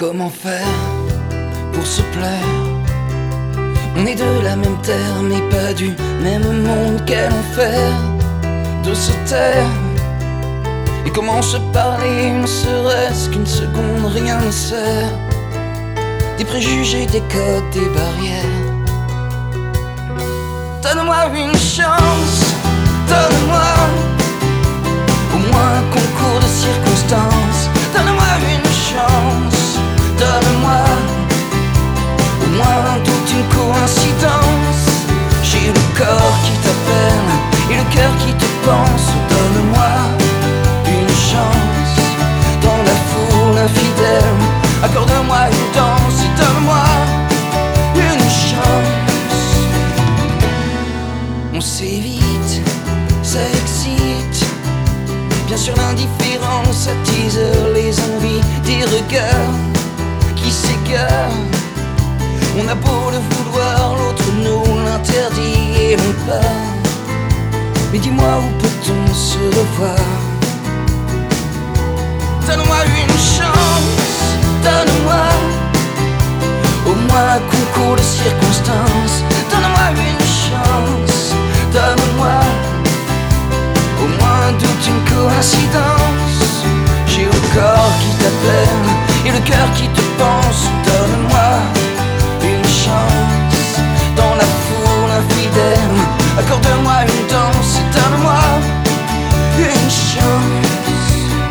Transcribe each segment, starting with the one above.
Comment faire pour se plaire? On est de la même terre mais pas du même monde. Quel enfer de se taire. Et comment se parler, ne serait-ce qu'une seconde, rien ne sert. Des préjugés, des codes, des barrières. Donne-moi une chance, donne-moi au moins un concours de circonstances. Donne-moi une chance, donne-moi au moins toute une coïncidence. J'ai le corps qui t'appelle et le cœur qui te pense. Donne-moi une chance dans la foule infidèle. Accorde-moi une danse et donne-moi une chance. On s'évite, ça excite. Bien sûr l'indifférence attise les envies des regards qui s'égarent. On a beau le vouloir, l'autre nous l'interdit et l'on part. Mais dis-moi où peut-on se revoir? Donne-moi une chance, donne-moi au moins un concours de circonstances. Donne-moi une chance, donne-moi au moins un doute, une coïncidence. J'ai le corps qui t'appelle et le cœur qui te pense. Donne-moi une chance dans la foule infidèle. Accorde-moi une danse et donne-moi une chance.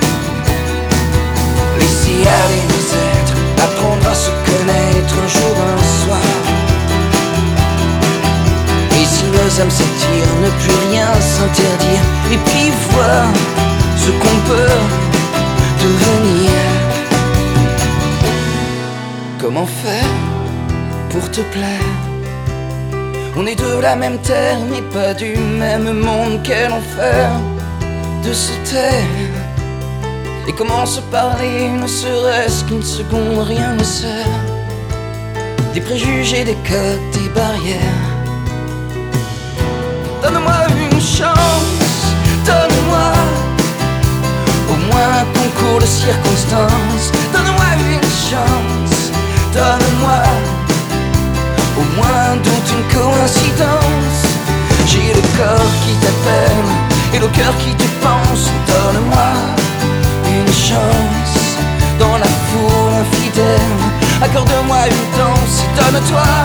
Laisser aller nos êtres, apprendre à se connaître un jour, un soir. Et si nos âmes s'attirent, ne plus rien s'interdire. Et puis voir ce qu'on peut devenir. Comment faire pour te plaire? On est de la même terre mais pas du même monde. Quel enfer de se taire. Et comment se parler, ne serait-ce qu'une seconde, rien ne sert. Des préjugés, des codes, des barrières. Donne-moi une chance, donne-moi au moins un concours de circonstances. Donne-moi une chance, donne-moi au moins un doute, une coïncidence. J'ai le corps qui t'appelle et le cœur qui te pense. Donne-moi une chance dans la foule infidèle. Accorde-moi une danse et donne-toi